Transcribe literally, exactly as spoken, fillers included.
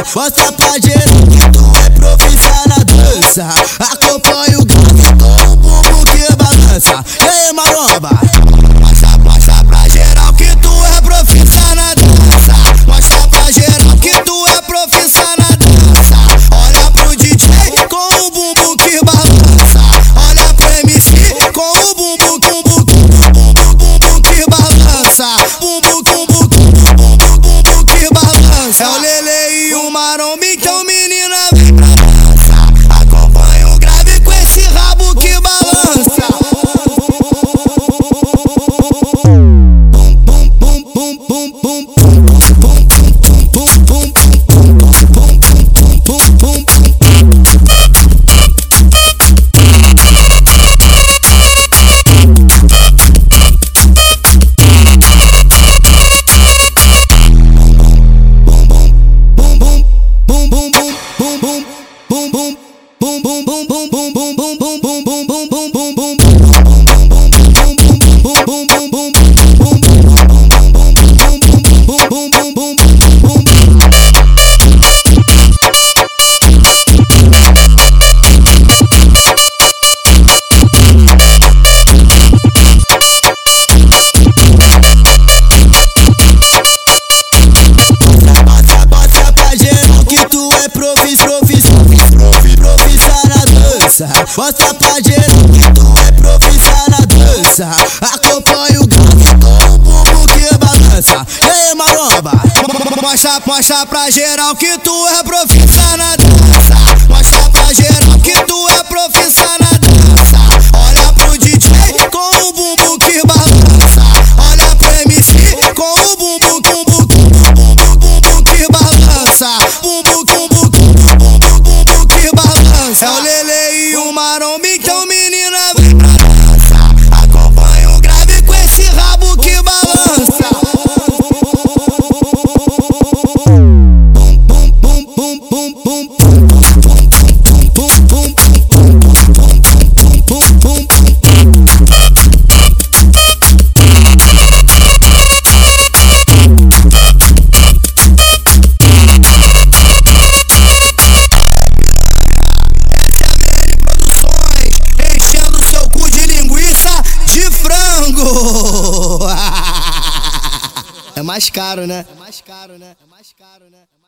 Mostra pra geral que tu é profissional na dança. Acompanha o grave com o bumbum que balança. E aí, maromba? Mostra, mostra pra geral que tu é profissional na dança. Mostra pra geral que tu é profissional na dança. Olha pro D J com o bumbum que balança. Olha pro M C com o bumbum, bumbum, bumbum, bumbum que balança. Bumbum, bumbum, bumbum, bumbum que balança. É o Lele e o Maromba, então menina vem pra dança. Acompanha o grave com esse rabo que balança. Bum, bum, bum, bum, bum, bum, bum, bum, bum, bum, bum, bum, bum, bum. Mostra pra geral que tu é profissional na dança. Acompanha o grave com o bumbum que balança. E aí, maromba? Mostra, mostra pra geral que tu é profissional na dança. Mostra pra geral que tu é profissional na dança. Olha pro D J com o bumbum que balança. Olha pro M C com o bumbum, bumbum, bumbum, bumbum que balança. Bumbum, bumbum, bumbum, bumbum que balança. É o Lele e o Maromba, então menina vem pra dança. Acompanha o grave com esse rabo que balança. Bum, bum, bum, bum, bum, bum, bum, bum, bum, bum, bum, bum, bum. É mais caro, né? É mais caro, né? É mais caro, né?